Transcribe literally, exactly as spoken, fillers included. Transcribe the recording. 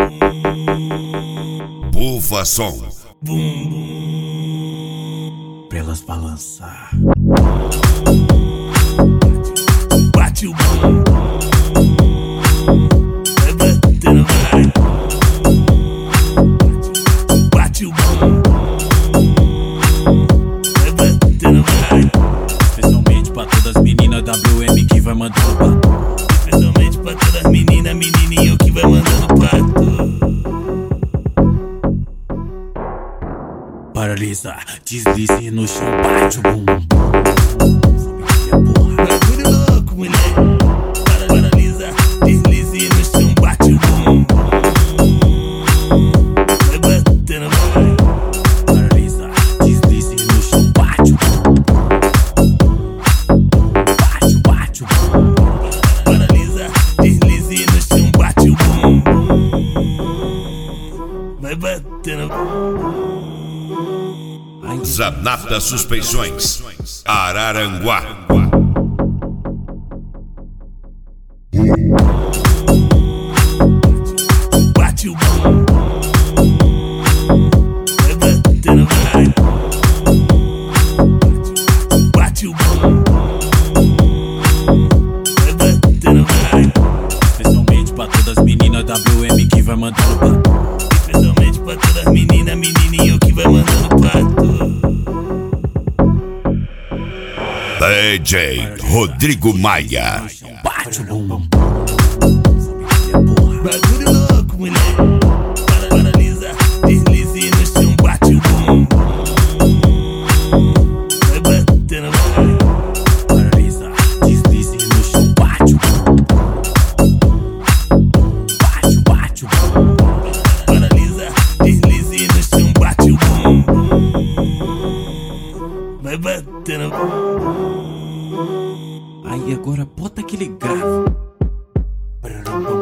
Bufa som. Bum, bum, pra elas balançar. Bate o bum, vai batendo, vai. Bate o bum, vai batendo, vai. Especialmente pra todas as meninas W M que vai mandando pato. Especialmente pra todas as meninas, menininho que vai mandando pato. Paralisa, deslize no chão, bate o bumbum. Bagulho louco, mulher. Paralisa, deslize no chão, bate o bumbum. Vai batendo, vai. Paralisa, deslize no chão, bate o bumbum. Bate, bate o bumbum. Paralisa, deslize no chão, bate o bumbum. Vai batendo. Zanata Suspensões, Araranguá. Bate o bum, vai batendo, vai. Bate o bum, vai batendo, vai. Especialmente pra todas as meninas W M que vai mandando pato. Especialmente pra todas as meninas, menininho que vai mandando pato. D J Rodrigo Maia. Bate o bumbum. Bagulho louco, mulher. Paralisa, deslize no chão, bate o bumbum. Vai batendo, vai. Paralisa, deslize no chão, bate o bumbum. Bate, bate o bumbum. Paralisa, deslize no chão, bate o bumbum. Vai batendo. Aí agora bota aquele grave.